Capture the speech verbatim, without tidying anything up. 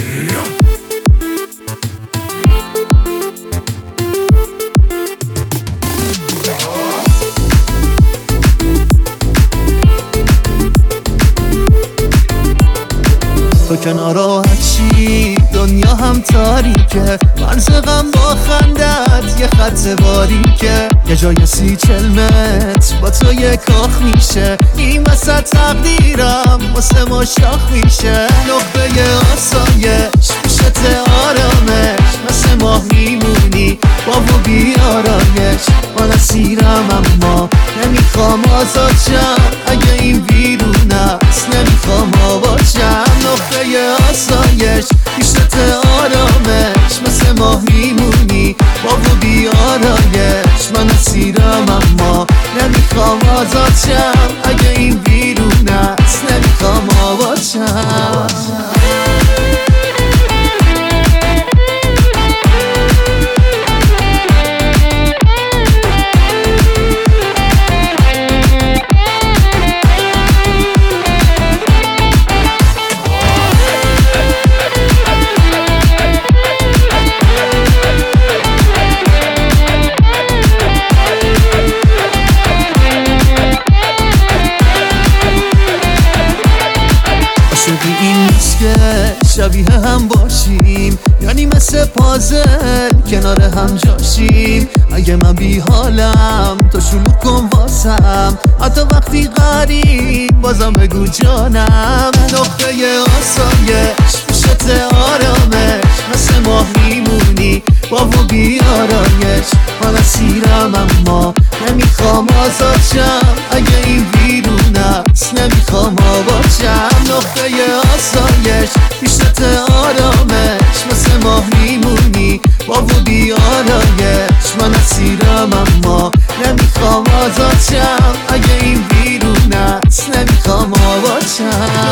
تو که ناراحت چی دنیا هم تاریکه، مرز غم با خندت یه خط باریکه، یه جای سی چل متر با تو یه کاخ میشه، این وسط تقدیرم واسه ما شاخ میشه. نقطه آسایش پیشت آرامش، مثل ماه میمونی با و بیارایش. من اسیرم اما نمیخوام آزاد شم، اگه این ویرون است نمیخوام آبادشم. نقطه آسایش پیشت آرامش، مثل ماه میمونی با و بیارایش. من اسیرم اما نمیخوام آزاد شم، اگه این ویرون است نمیخوام آبادشم. این نیست که شبیه هم باشیم، یعنی مثل پازل کنار هم جاشیم. اگه من بی حالم تو شلوغ کن واسم، حتی وقتی غریب بازم بگو جانم. نقطه آسایش پیشت آرامش، مثل ماه میمونی با و بیارایش. من اسیرم اما نمیخوام آزاد شم، اگه این ویرون است نمیخوام آبادشم. نقطه آسایش پیشت آرامش، مثل ماه میمونی با و بیارایش. من اسیرم اما نمیخوام آزاد شم، اگه این ویرون است نمیخوام آبادشم.